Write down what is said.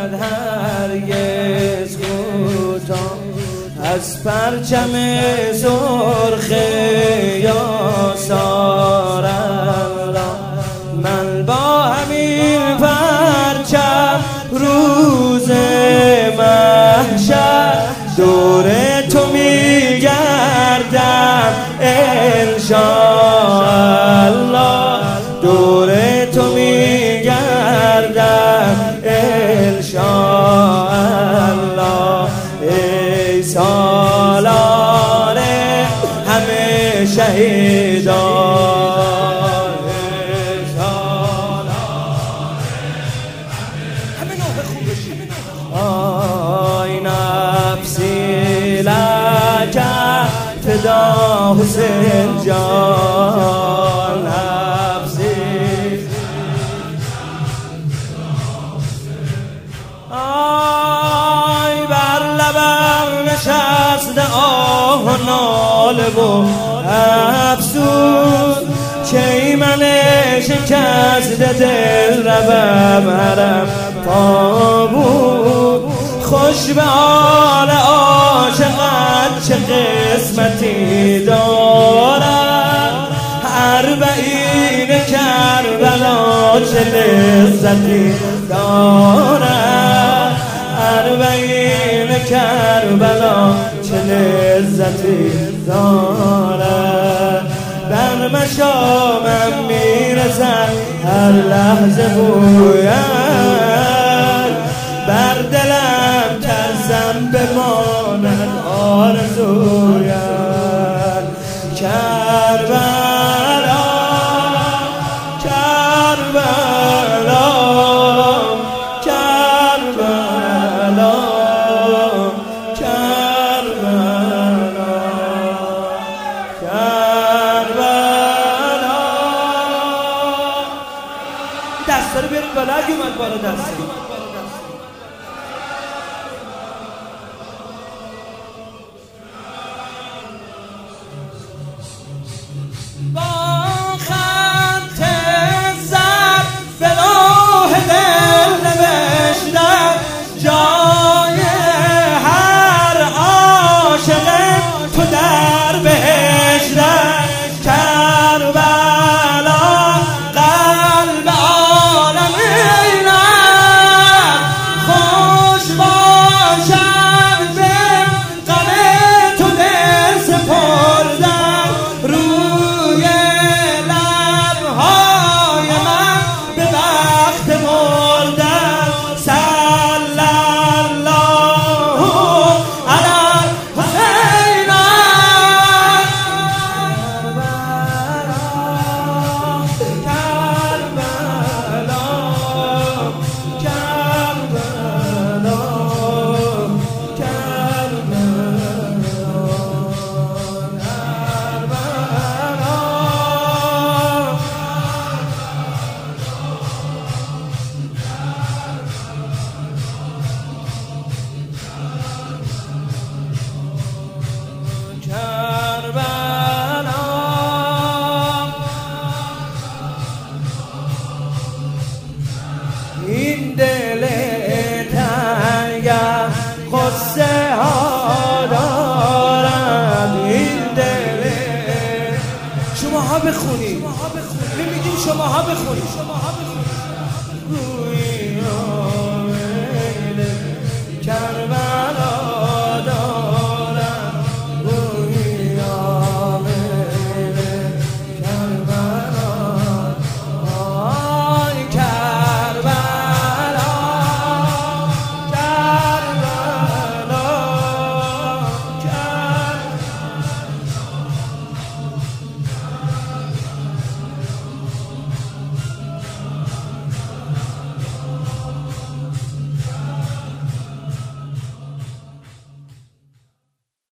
نشود هرگز کوتاه از پرچم سرخ یاسارم را. من با همین پرچم روز محشر دور تو میگردم انشاءالله، دور تو میگردم انشاءالله. ای سالار همه شهیدان، ای سالار همه نوح خوب بشید. آی نفسی لک فدا حسین جان، نفسی آی بر لبم نشسته آه و ناله و افسوس که من شکسته دل ربم حرم پا بود. خوش به حال عاشقت چه قسمتی دارم، اربعین کربلا چه لذتی دارم، اربعین کربلا چه لذتی دارم. بر مشامم میرسد هر لحظه بوید، بر دلم ترسم بماند آرزوید. کربلا کربلا کربلا کربلا کربلا. دستا رو بیارید بالا اگه اومد بالا دستا. با خط زرد به راه دل نوشتم جای هر عاشق تو در بهشتم. کربلا قلب عالمینم، خوش باشم به غم تو دل سپردم. روی لبهای من به وقت مردن صلی الله علی حسین. کربلا کربلا کربلا. این دل تنگم قصه ها دارد، این دل شماها بخونید، میگیم شماها بخونید.